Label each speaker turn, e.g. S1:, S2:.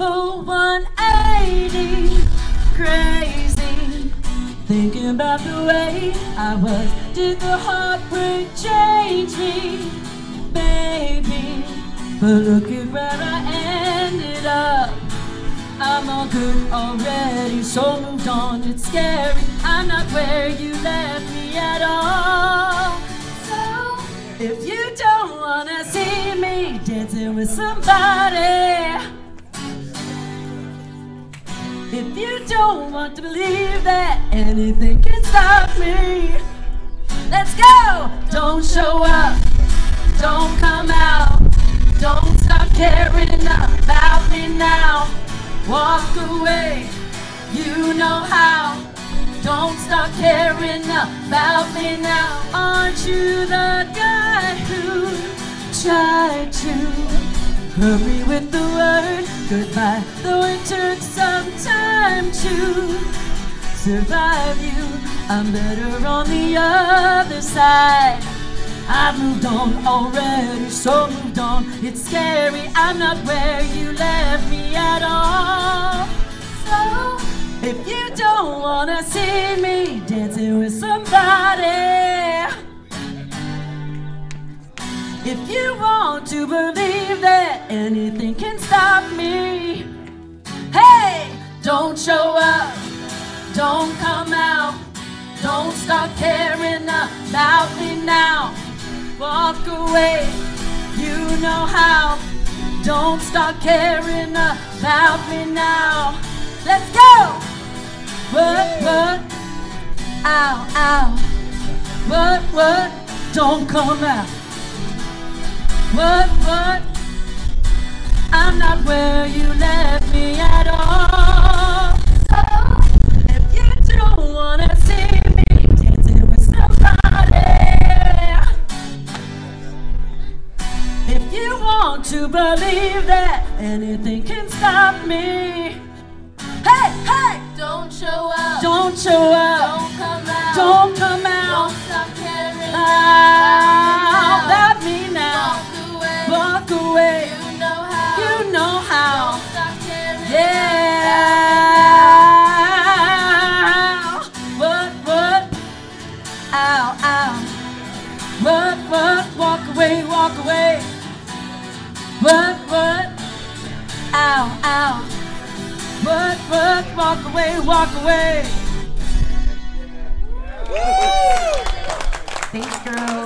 S1: full 180, crazy, thinking about the way I was. Did the heartbreak change me, baby? But look at where I ended up. I'm all good already, so moved on. It's scary, I'm not where you left me at all. So if you don't wanna see me dancing with somebody, if you don't want to believe that anything can stop me, let's go! Don't show up, don't come out, don't stop caring about me now. Walk away, you know how. Don't stop caring about me now. Aren't you the guy who tried to hurry with the word goodbye, though it took some time to survive you? I'm better on the other side. I've moved on already, so moved on. It's scary, I'm not where you left me at all. So if you don't wanna see me dancing with somebody, if you want to believe that anything can stop me, hey, don't show up, don't come out, don't start caring about me now. Walk away, you know how. Don't start caring about me now. Let's go! What? Ow, ow. What? Don't come out. What? I'm not where you left me at all. So, if you don't wanna see me dancing with somebody, if you want to believe that anything can stop me, hey, don't show up, don't come out, don't stop caring about me now. Walk away, you know how. Don't stop caring, yeah. What? Ow. What? Walk away. What? Ow. What? Walk away. Thanks, girl.